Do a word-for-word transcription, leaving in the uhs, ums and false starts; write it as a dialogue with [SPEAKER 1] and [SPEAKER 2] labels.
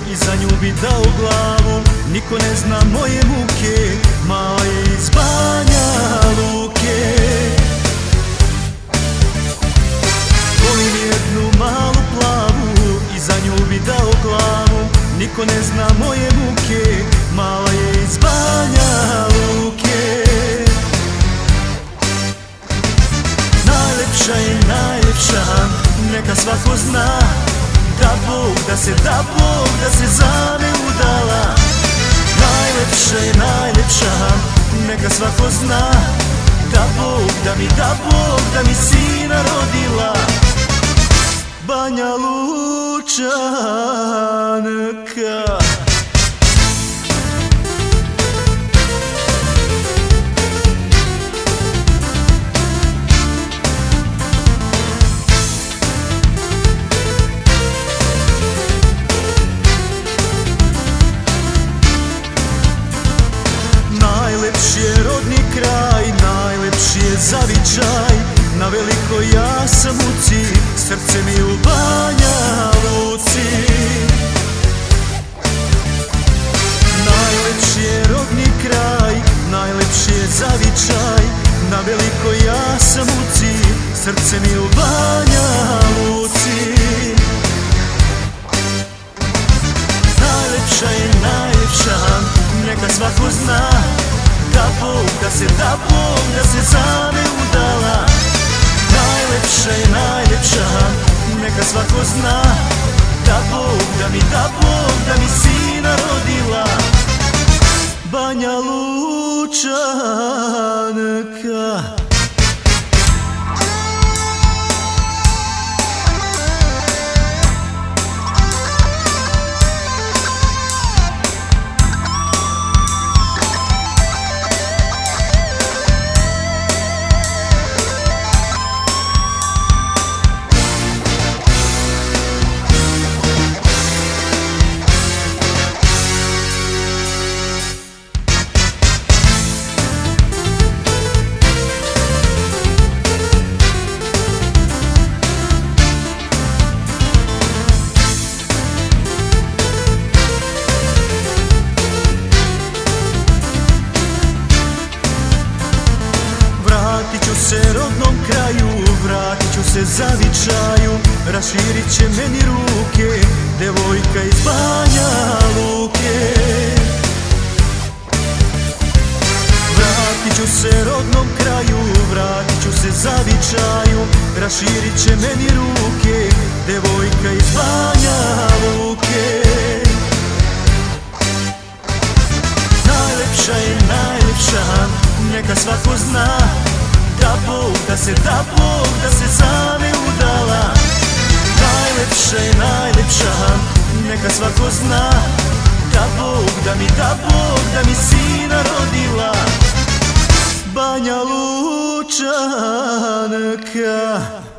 [SPEAKER 1] i za nju bi dao glavu. Niko ne zna moje muke, mala je iz Banja Luke. Volim jednu malu plavu i za nju bi dao glavu. Niko ne zna moje muke, mala je iz Banja Luke. Najlepša je najlepša, neka svako zna. Da Bog da se, da Bog da se za me udala. Najlepša je najlepša, neka svako zna. Da Bog da mi, da Bog da mi sina rodila. Banja Lučanka. Najlepši je rodni kraj, najlepši je zavičaj. Na velikoj ja sam uci, srce mi u Banja Luci. Najlepši je rodni kraj, najlepši je zavičaj. Na velikoj ja sam uci, srce mi u Banja Luci. Najlepša je najlepša, neka svako zna. Da Bog da se, da Bog da se za me udala. Najlepša je najlepša, neka svako zna. Da Bog da mi, da Bog da mi sina rodila. Banja Lučanka. Vratit ću se rodnom kraju, vratit ću se zavičaju. Raširit će meni ruke, devojka iz Banja Luke. Vratit ću se rodnom kraju, vratit ću se zavičaju. Raširit će meni ruke, devojka iz Banja Luke. Najlepša je najlepša, neka svako zna. Da Bog da se, da Bog da se za me udala. Najlepša je najlepša, neka svako zna. Da Bog da mi, da Bog da mi sina rodila. Banja Lučanka.